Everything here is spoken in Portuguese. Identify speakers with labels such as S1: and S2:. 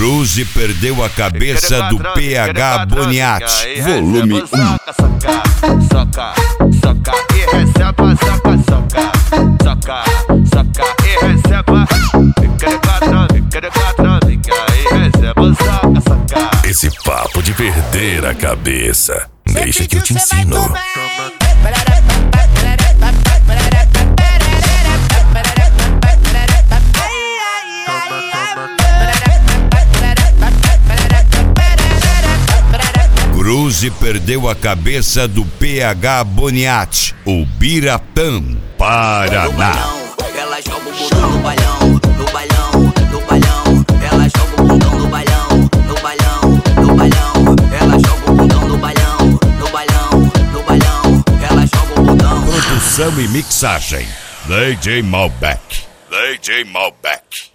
S1: Cruze perdeu a cabeça do PH Boniati. Volume 1.
S2: Soca, soca, soca e receba, soca, soca, soca, soca e receba. Fica de quatro, fica e receba, soca, soca.
S3: Esse papo de perder a cabeça, deixa que eu te ensino.
S1: Cruze perdeu a cabeça do PH Boniati, o Biratã, Paraná.
S4: Ela joga o bundão no balhão, no balhão, no balhão. Ela joga o bundão no balhão, no balhão, no balhão. Ela joga o bundão no balhão, no balhão, no balhão. Ela joga o bundão.
S1: Produção e mixagem, DJ Malbec.